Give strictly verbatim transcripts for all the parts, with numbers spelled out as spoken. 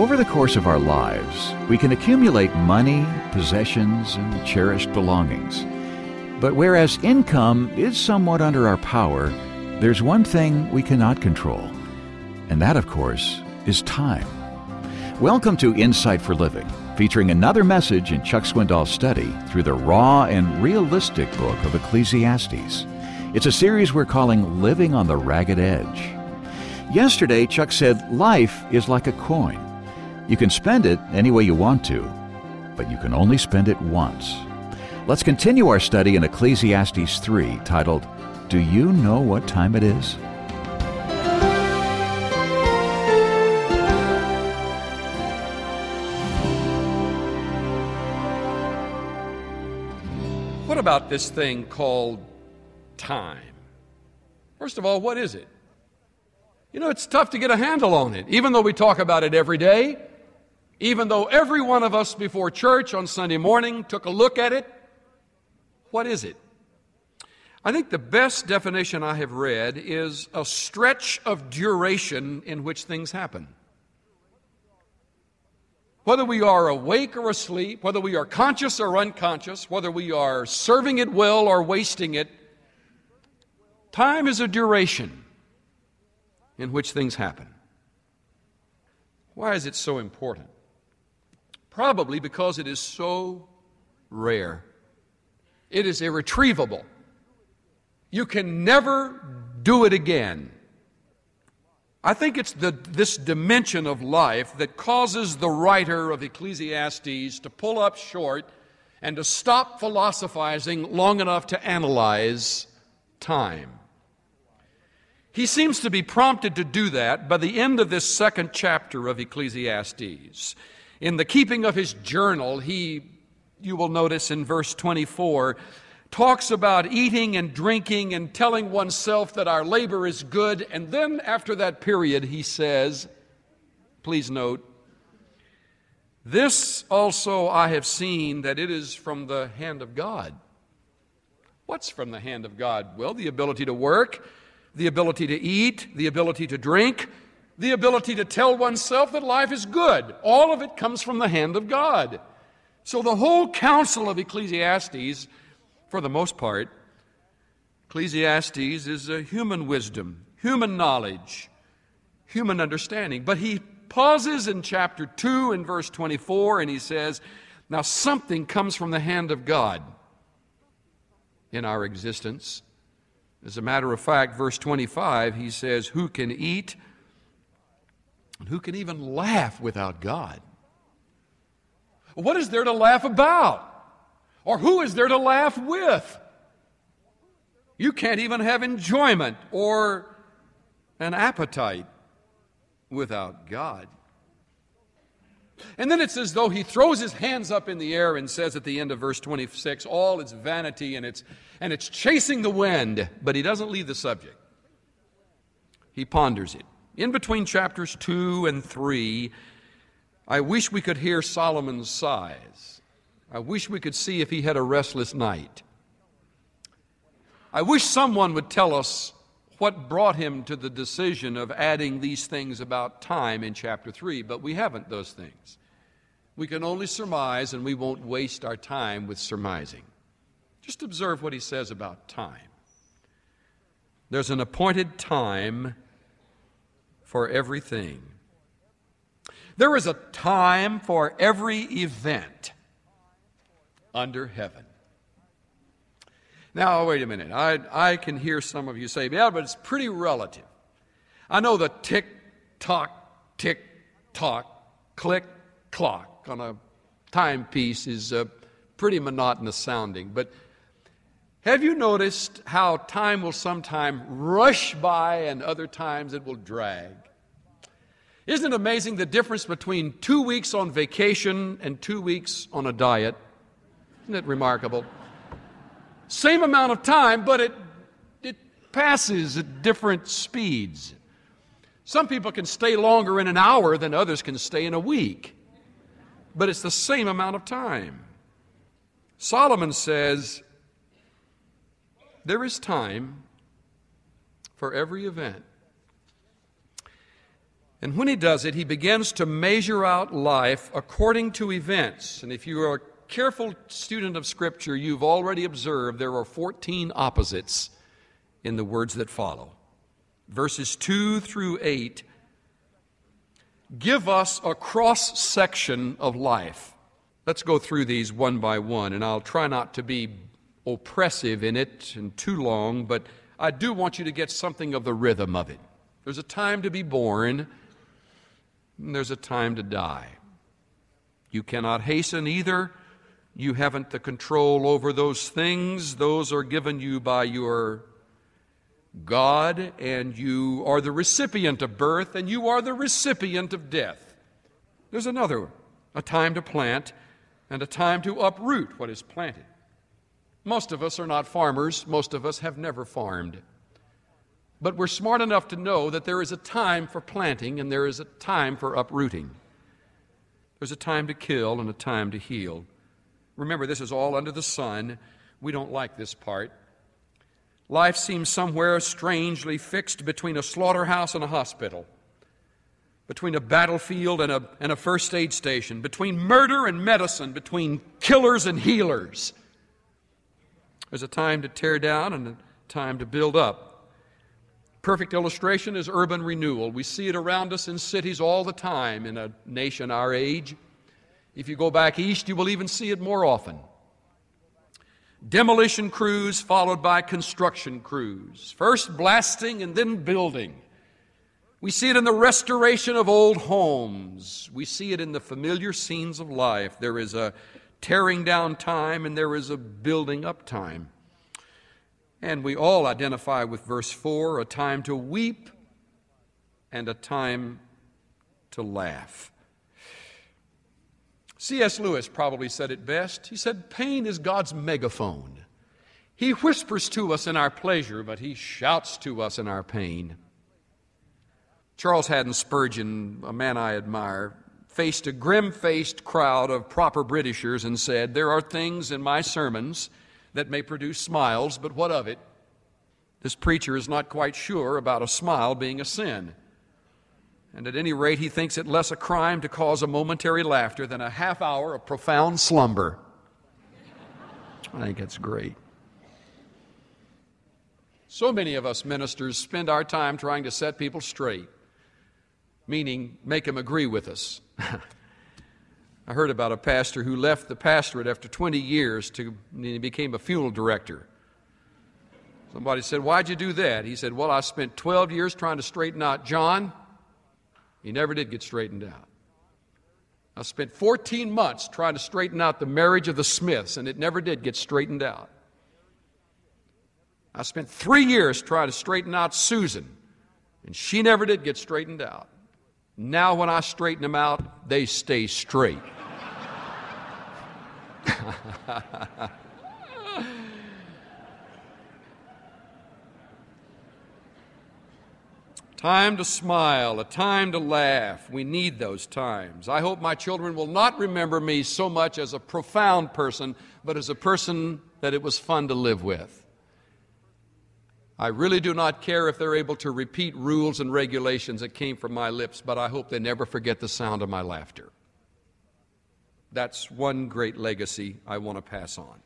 Over the course of our lives, we can accumulate money, possessions, and cherished belongings. But whereas income is somewhat under our power, there's one thing we cannot control. And that, of course, is time. Welcome to Insight for Living, featuring another message in Chuck Swindoll's study through the raw and realistic book of Ecclesiastes. It's a series we're calling Living on the Ragged Edge. Yesterday, Chuck said life is like a coin. You can spend it any way you want to, but you can only spend it once. Let's continue our study in Ecclesiastes three, titled, Do You Know What Time It Is? What about this thing called time? First of all, what is it? You know, it's tough to get a handle on it, even though we talk about it every day, even though every one of us before church on Sunday morning took a look at it. What is it? I think the best definition I have read is a stretch of duration in which things happen. Whether we are awake or asleep, whether we are conscious or unconscious, whether we are serving it well or wasting it, time is a duration in which things happen. Why is it so important? Probably because it is so rare. It is irretrievable. You can never do it again. I think it's the, this dimension of life that causes the writer of Ecclesiastes to pull up short and to stop philosophizing long enough to analyze time. He seems to be prompted to do that by the end of this second chapter of Ecclesiastes. In the keeping of his journal, he, you will notice in verse twenty-four, talks about eating and drinking and telling oneself that our labor is good. And then after that period, he says, please note, this also I have seen that it is from the hand of God. What's from the hand of God? Well, the ability to work, the ability to eat, the ability to drink, the ability to tell oneself that life is good. All of it comes from the hand of God. So the whole counsel of Ecclesiastes, for the most part, Ecclesiastes is a human wisdom, human knowledge, human understanding. But he pauses in chapter two and verse twenty-four and he says, now something comes from the hand of God in our existence. As a matter of fact, verse twenty-five, he says, who can eat and who can even laugh without God? What is there to laugh about? Or who is there to laugh with? You can't even have enjoyment or an appetite without God. And then it's as though he throws his hands up in the air and says at the end of verse twenty-six, all it's vanity and it's, and it's chasing the wind, but he doesn't leave the subject. He ponders it. In between chapters two and three, I wish we could hear Solomon's sighs. I wish we could see if he had a restless night. I wish someone would tell us what brought him to the decision of adding these things about time in chapter three, but we haven't those things. We can only surmise, and we won't waste our time with surmising. Just observe what he says about time. There's an appointed time for everything. There is a time for every event under heaven. Now, wait a minute. I, I can hear some of you say, yeah, but it's pretty relative. I know the tick-tock, tick-tock, click-clock on a timepiece is uh, pretty monotonous sounding, but have you noticed how time will sometime rush by and other times it will drag? Isn't it amazing the difference between two weeks on vacation and two weeks on a diet? Isn't it remarkable? Same amount of time, but it, it passes at different speeds. Some people can stay longer in an hour than others can stay in a week, but it's the same amount of time. Solomon says, there is time for every event. And when he does it, he begins to measure out life according to events. And if you are a careful student of Scripture, you've already observed there are fourteen opposites in the words that follow. Verses two through eight give us a cross-section of life. Let's go through these one by one, and I'll try not to be oppressive in it and too long, but I do want you to get something of the rhythm of it. There's a time to be born, and there's a time to die. You cannot hasten either. You haven't the control over those things. Those are given you by your God, and you are the recipient of birth, and you are the recipient of death. There's another, a time to plant and a time to uproot what is planted. Most of us are not farmers. Most of us have never farmed. But we're smart enough to know that there is a time for planting and there is a time for uprooting. There's a time to kill and a time to heal. Remember, this is all under the sun. We don't like this part. Life seems somewhere strangely fixed between a slaughterhouse and a hospital, between a battlefield and a, and a first aid station, between murder and medicine, between killers and healers. There's a time to tear down and a time to build up. Perfect illustration is urban renewal. We see it around us in cities all the time in a nation our age. If you go back east, you will even see it more often. Demolition crews followed by construction crews, first blasting and then building. We see it in the restoration of old homes. We see it in the familiar scenes of life. There is a tearing down time and there is a building up time. And we all identify with verse four, a time to weep and a time to laugh. C S Lewis probably said it best. He said, pain is God's megaphone. He whispers to us in our pleasure, but he shouts to us in our pain. Charles Haddon Spurgeon, a man I admire, faced a grim-faced crowd of proper Britishers and said, there are things in my sermons that may produce smiles, but what of it? This preacher is not quite sure about a smile being a sin. And at any rate, he thinks it less a crime to cause a momentary laughter than a half hour of profound slumber. I think that's great. So many of us ministers spend our time trying to set people straight, meaning make them agree with us. I heard about a pastor who left the pastorate after twenty years to, and he became a funeral director. Somebody said, why'd you do that? He said, well, I spent twelve years trying to straighten out John. He never did get straightened out. I spent fourteen months trying to straighten out the marriage of the Smiths, and it never did get straightened out. I spent three years trying to straighten out Susan, and she never did get straightened out. Now when I straighten them out, they stay straight. Time to smile, a time to laugh. We need those times. I hope my children will not remember me so much as a profound person, but as a person that it was fun to live with. I really do not care if they're able to repeat rules and regulations that came from my lips, but I hope they never forget the sound of my laughter. That's one great legacy I want to pass on.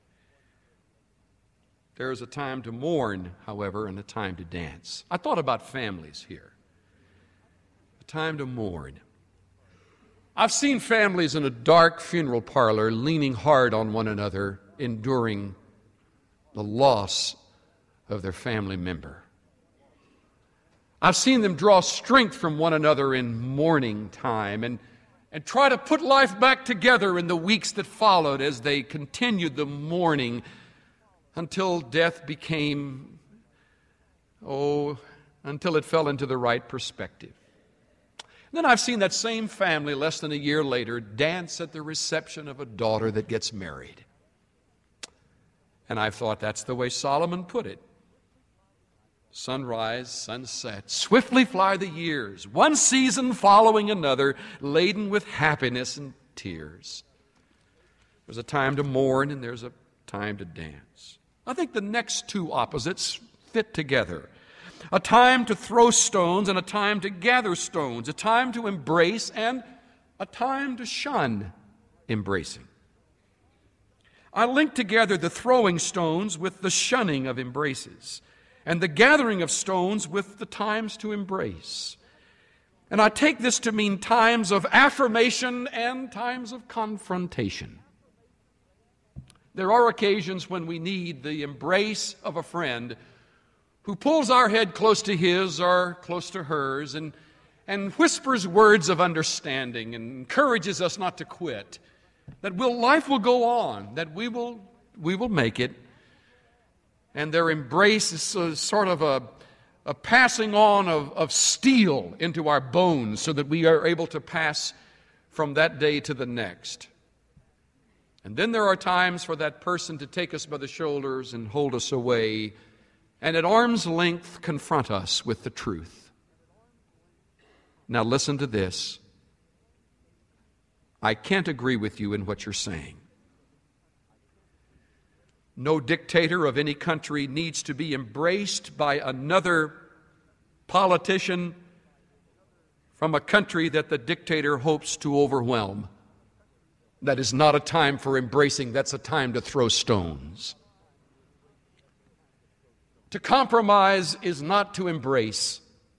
There is a time to mourn, however, and a time to dance. I thought about families here. A time to mourn. I've seen families in a dark funeral parlor leaning hard on one another, enduring the loss of their family member. I've seen them draw strength from one another in mourning time and, and try to put life back together in the weeks that followed as they continued the mourning until death became, oh, until it fell into the right perspective. And then I've seen that same family less than a year later dance at the reception of a daughter that gets married. And I've thought that's the way Solomon put it. Sunrise, sunset, swiftly fly the years, one season following another, laden with happiness and tears. There's a time to mourn and there's a time to dance. I think the next two opposites fit together. a time to throw stones and a time to gather stones, a time to embrace and a time to shun embracing. I link together the throwing stones with the shunning of embraces, and the gathering of stones with the times to embrace. And I take this to mean times of affirmation and times of confrontation. There are occasions when we need the embrace of a friend who pulls our head close to his or close to hers and, and whispers words of understanding and encourages us not to quit, that we'll, life will go on, that we will, we will make it. And their embrace is so, sort of a, a passing on of, of steel into our bones so that we are able to pass from that day to the next. And then there are times for that person to take us by the shoulders and hold us away and at arm's length confront us with the truth. Now listen to this. I can't agree with you in what you're saying. No dictator of any country needs to be embraced by another politician from a country that the dictator hopes to overwhelm. That is not a time for embracing, that's a time to throw stones. To compromise is not to embrace.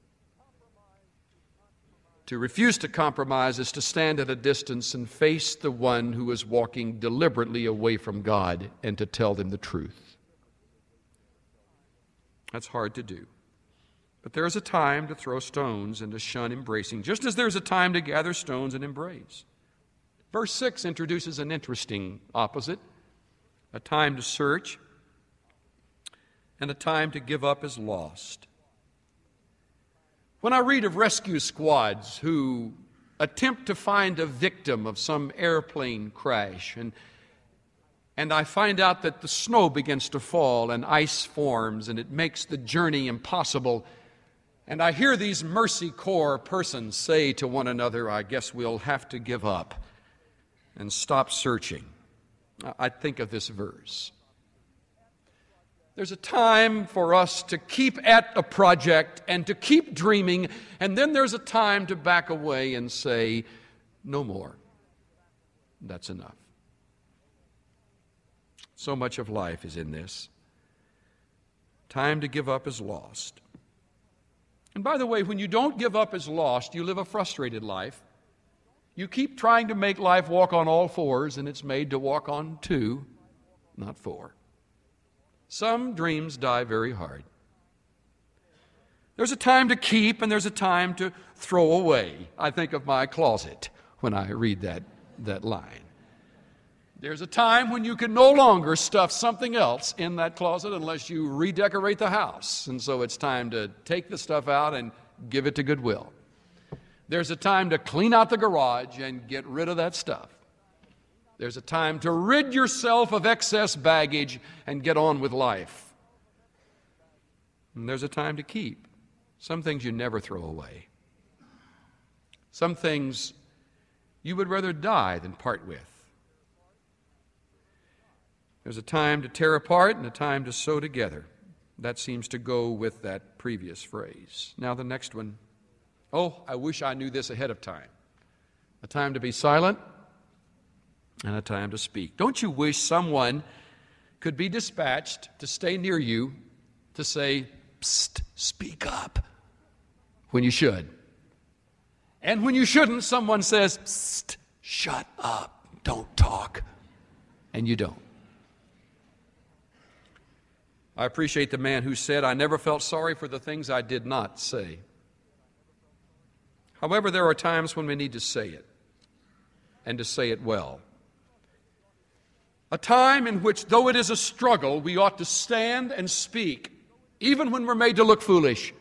To refuse to compromise is to stand at a distance and face the one who is walking deliberately away from God and to tell them the truth. That's hard to do. But there is a time to throw stones and to shun embracing, just as there's a time to gather stones and embrace. Verse six introduces an interesting opposite, a time to search and a time to give up as lost. When I read of rescue squads who attempt to find a victim of some airplane crash, and, and I find out that the snow begins to fall and ice forms and it makes the journey impossible, and I hear these Mercy Corps persons say to one another, I guess we'll have to give up and stop searching, I think of this verse. There's a time for us to keep at a project and to keep dreaming, and then there's a time to back away and say, no more. That's enough. So much of life is in this. Time to give up is lost. And by the way, when you don't give up as lost, you live a frustrated life. You keep trying to make life walk on all fours, and it's made to walk on two, not four. Some dreams die very hard. There's a time to keep and there's a time to throw away. I think of my closet when I read that, that line. There's a time when you can no longer stuff something else in that closet unless you redecorate the house. And so it's time to take the stuff out and give it to Goodwill. There's a time to clean out the garage and get rid of that stuff. There's a time to rid yourself of excess baggage and get on with life. And there's a time to keep. Some things you never throw away. Some things you would rather die than part with. There's a time to tear apart and a time to sew together. That seems to go with that previous phrase. Now the next one. Oh, I wish I knew this ahead of time. A time to be silent and a time to speak. Don't you wish someone could be dispatched to stay near you to say, psst, speak up, when you should. And when you shouldn't, someone says, psst, shut up, don't talk, and you don't. I appreciate the man who said, I never felt sorry for the things I did not say. However, there are times when we need to say it, and to say it well. A time in which, though it is a struggle, we ought to stand and speak, even when we're made to look foolish.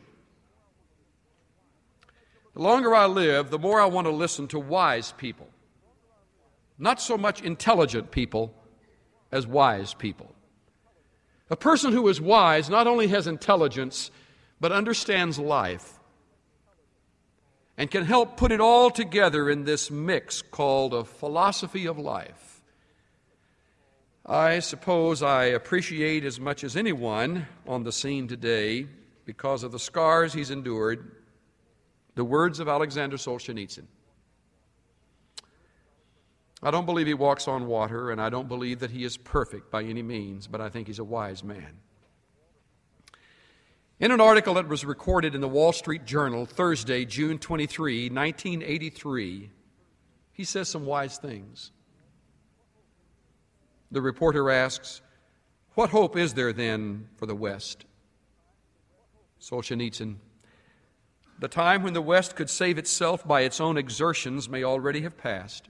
The longer I live, the more I want to listen to wise people. Not so much intelligent people as wise people. A person who is wise not only has intelligence, but understands life and can help put it all together in this mix called a philosophy of life. I suppose I appreciate as much as anyone on the scene today because of the scars he's endured, the words of Alexander Solzhenitsyn. I don't believe he walks on water, and I don't believe that he is perfect by any means, but I think he's a wise man. In an article that was recorded in the Wall Street Journal Thursday, June twenty-third, nineteen eighty-three, he says some wise things. The reporter asks, "What hope is there then for the West?" Solzhenitsyn: "The time when the West could save itself by its own exertions may already have passed.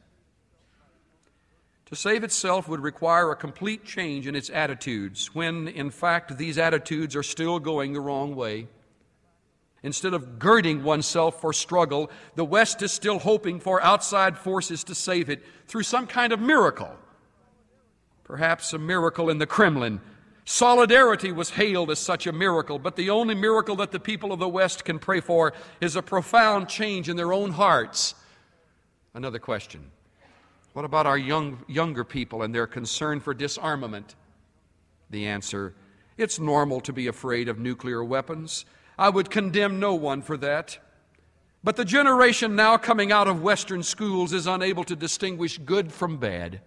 To save itself would require a complete change in its attitudes, when, in fact, these attitudes are still going the wrong way. Instead of girding oneself for struggle, the West is still hoping for outside forces to save it through some kind of miracle. Perhaps a miracle in the Kremlin. Solidarity was hailed as such a miracle, but the only miracle that the people of the West can pray for is a profound change in their own hearts." Another question. What about our young, younger people and their concern for disarmament? The answer, it's normal to be afraid of nuclear weapons. I would condemn no one for that. But the generation now coming out of Western schools is unable to distinguish good from bad.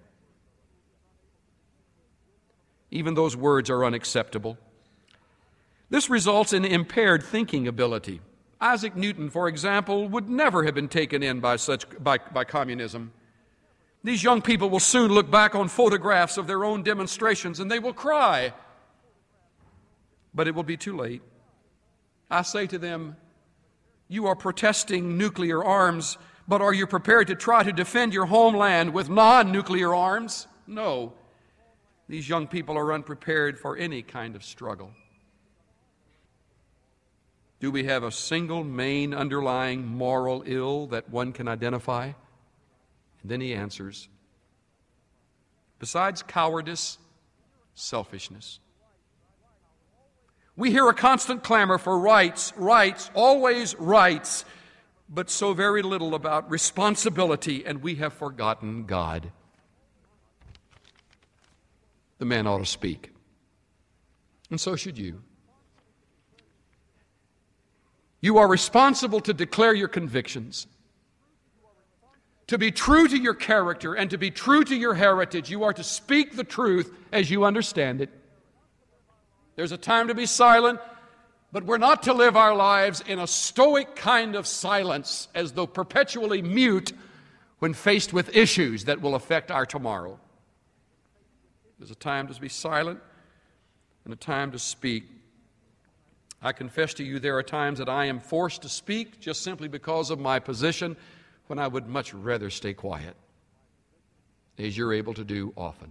Even those words are unacceptable. This results in impaired thinking ability. Isaac Newton, for example, would never have been taken in by such by, by communism. These young people will soon look back on photographs of their own demonstrations and they will cry. But it will be too late. I say to them, you are protesting nuclear arms, but are you prepared to try to defend your homeland with non-nuclear arms? No. These young people are unprepared for any kind of struggle. Do we have a single main underlying moral ill that one can identify? And then he answers, besides cowardice, selfishness. We hear a constant clamor for rights, rights, always rights, but so very little about responsibility, and we have forgotten God. The man ought to speak, and so should you. You are responsible to declare your convictions, to be true to your character, and to be true to your heritage. You are to speak the truth as you understand it. There's a time to be silent, but we're not to live our lives in a stoic kind of silence, as though perpetually mute when faced with issues that will affect our tomorrow. There's a time to be silent and a time to speak. I confess to you, there are times that I am forced to speak just simply because of my position, when I would much rather stay quiet, as you're able to do often.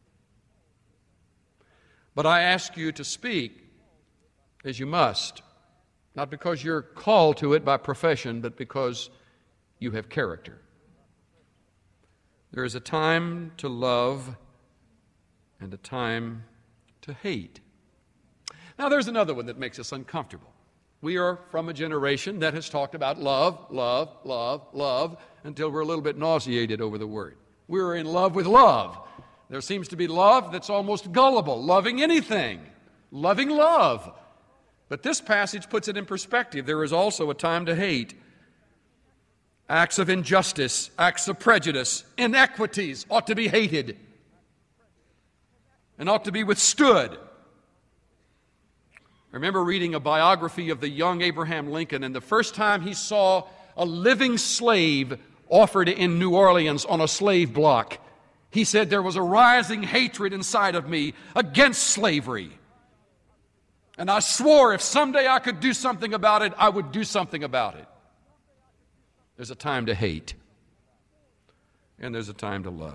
But I ask you to speak as you must, not because you're called to it by profession, but because you have character. There is a time to love and a time to hate. Now, there's another one that makes us uncomfortable. We are from a generation that has talked about love, love, love, love, until we're a little bit nauseated over the word. We're in love with love. There seems to be love that's almost gullible, loving anything, loving love. But this passage puts it in perspective. There is also a time to hate. Acts of injustice, acts of prejudice, inequities ought to be hated and ought to be withstood. I remember reading a biography of the young Abraham Lincoln, and the first time he saw a living slave offered in New Orleans on a slave block, he said, there was a rising hatred inside of me against slavery. And I swore if someday I could do something about it, I would do something about it. There's a time to hate, and there's a time to love.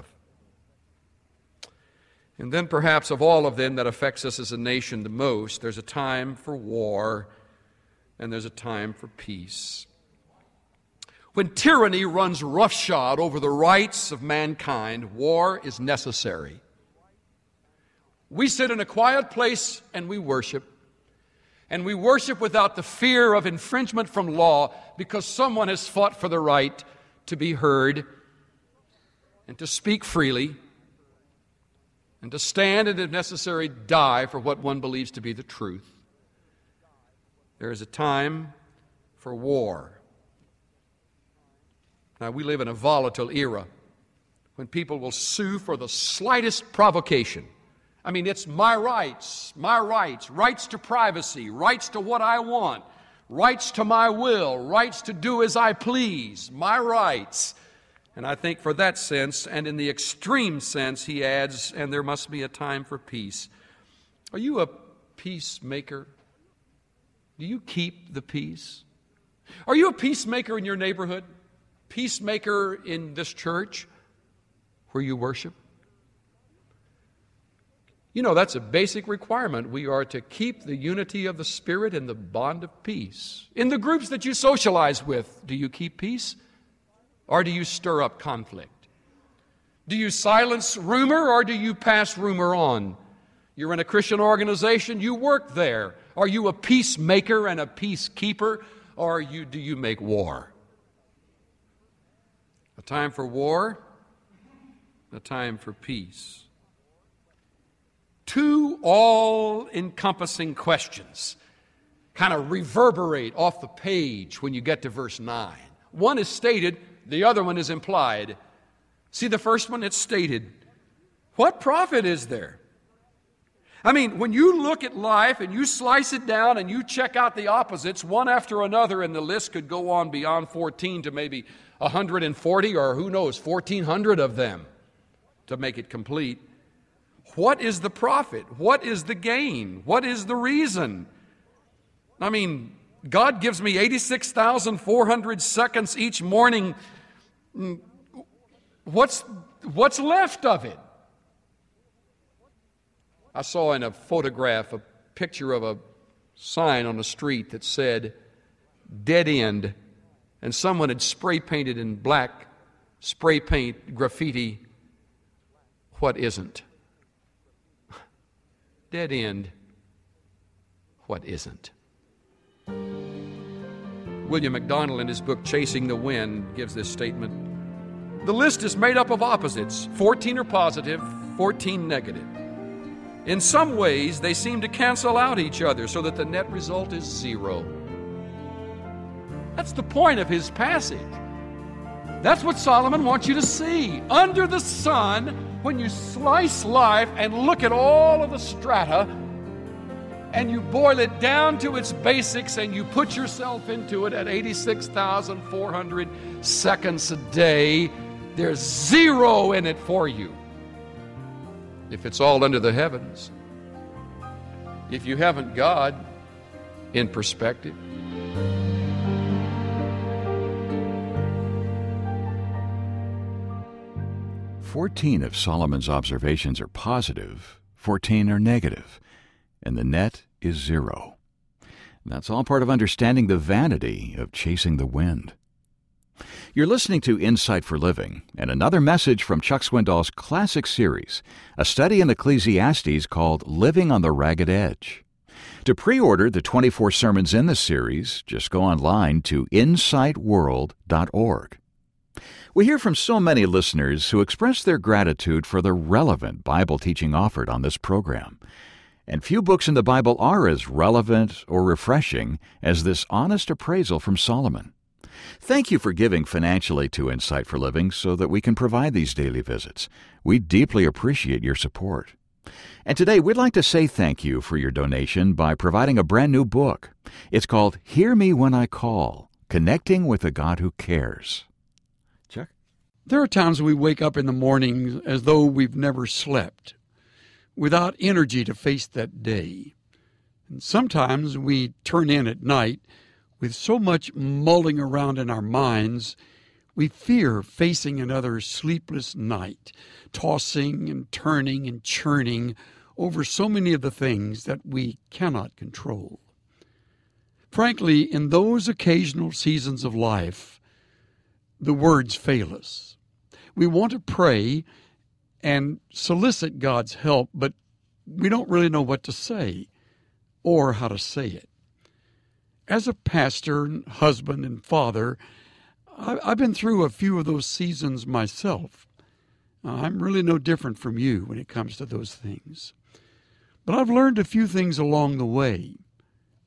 And then perhaps of all of them that affects us as a nation the most, there's a time for war and there's a time for peace. When tyranny runs roughshod over the rights of mankind, war is necessary. We sit in a quiet place and we worship. And we worship without the fear of infringement from law because someone has fought for the right to be heard and to speak freely, and to stand and, if necessary, die for what one believes to be the truth. There is a time for war. Now, we live in a volatile era when people will sue for the slightest provocation. I mean, it's my rights, my rights, rights to privacy, rights to what I want, rights to my will, rights to do as I please, my rights. And I think for that sense, and in the extreme sense, he adds, and there must be a time for peace. Are you a peacemaker? Do you keep the peace? Are you a peacemaker in your neighborhood? Peacemaker in this church where you worship? You know, that's a basic requirement. We are to keep the unity of the Spirit and the bond of peace. In the groups that you socialize with, do you keep peace? Or do you stir up conflict? Do you silence rumor or do you pass rumor on? You're in a Christian organization, you work there. Are you a peacemaker and a peacekeeper, or are you, do you make war? A time for war, a time for peace. Two all-encompassing questions kind of reverberate off the page when you get to verse nine. One is stated, the other one is implied. See the first one? It's stated. What profit is there? I mean, when you look at life and you slice it down and you check out the opposites one after another, and the list could go on beyond fourteen to maybe one hundred forty or who knows, fourteen hundred of them to make it complete. What is the profit? What is the gain? What is the reason? I mean, God gives me eighty-six thousand four hundred seconds each morning. What's, what's left of it? I saw in a photograph a picture of a sign on the street that said, dead end, and someone had spray painted in black, spray paint, graffiti, what isn't? Dead end, what isn't? William MacDonald, in his book Chasing the Wind, gives this statement. The list is made up of opposites. fourteen are positive, fourteen negative. In some ways, they seem to cancel out each other so that the net result is zero. That's the point of his passage. That's what Solomon wants you to see. Under the sun, when you slice life and look at all of the strata, and you boil it down to its basics and you put yourself into it at eighty-six thousand four hundred seconds a day, there's zero in it for you. If it's all under the heavens, if you haven't God in perspective. Fourteen of Solomon's observations are positive, fourteen are negative, and the net is zero. And that's all part of understanding the vanity of chasing the wind. You're listening to Insight for Living, and another message from Chuck Swindoll's classic series, a study in Ecclesiastes called Living on the Ragged Edge. To pre-order the twenty-four sermons in the series, just go online to insight world dot org. We hear from so many listeners who express their gratitude for the relevant Bible teaching offered on this program. And few books in the Bible are as relevant or refreshing as this honest appraisal from Solomon. Thank you for giving financially to Insight for Living so that we can provide these daily visits. We deeply appreciate your support. And today we'd like to say thank you for your donation by providing a brand new book. It's called Hear Me When I Call, Connecting with a God Who Cares. Chuck? There are times we wake up in the morning as though we've never slept, without energy to face that day. And sometimes we turn in at night with so much mulling around in our minds, we fear facing another sleepless night, tossing and turning and churning over so many of the things that we cannot control. Frankly, in those occasional seasons of life, the words fail us. We want to pray and solicit God's help, but we don't really know what to say or how to say it. As a pastor, and husband, and father, I've been through a few of those seasons myself. I'm really no different from you when it comes to those things. But I've learned a few things along the way,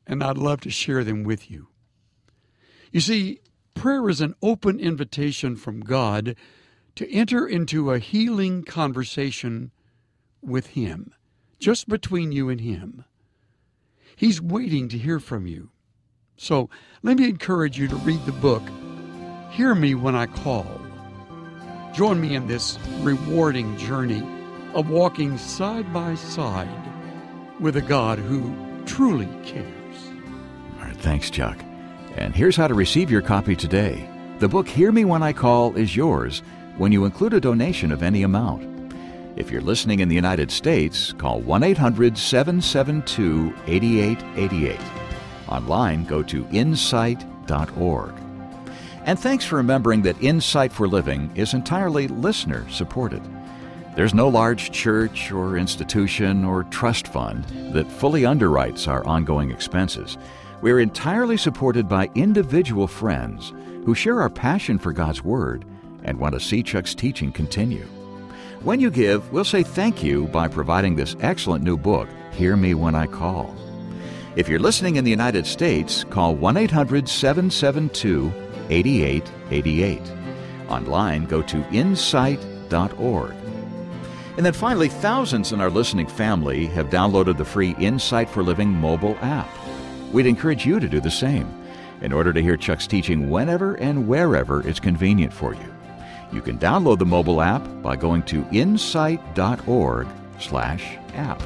and I'd love to share them with you. You see, prayer is an open invitation from God to enter into a healing conversation with Him, just between you and Him. He's waiting to hear from you. So let me encourage you to read the book, Hear Me When I Call. Join me in this rewarding journey of walking side by side with a God who truly cares. All right, thanks, Chuck. And here's how to receive your copy today. The book Hear Me When I Call is yours when you include a donation of any amount. If you're listening in the United States, call one eight hundred seven seven two eight eight eight eight. Online, go to insight dot org. And thanks for remembering that Insight for Living is entirely listener-supported. There's no large church or institution or trust fund that fully underwrites our ongoing expenses. We're entirely supported by individual friends who share our passion for God's Word and want to see Chuck's teaching continue. When you give, we'll say thank you by providing this excellent new book, Hear Me When I Call. If you're listening in the United States, call one eight hundred seven seven two eight eight eight eight. Online, go to insight dot org. And then finally, thousands in our listening family have downloaded the free Insight for Living mobile app. We'd encourage you to do the same in order to hear Chuck's teaching whenever and wherever it's convenient for you. You can download the mobile app by going to insight dot org slash app.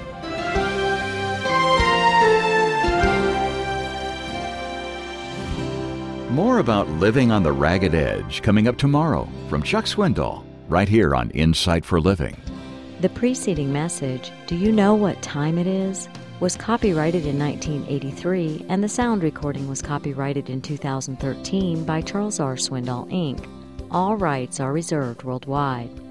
More about living on the ragged edge coming up tomorrow from Chuck Swindoll, right here on Insight for Living. The preceding message, Do You Know What Time It Is?, was copyrighted in nineteen eighty-three, and the sound recording was copyrighted in two thousand thirteen by Charles R. Swindoll, Incorporated. All rights are reserved worldwide.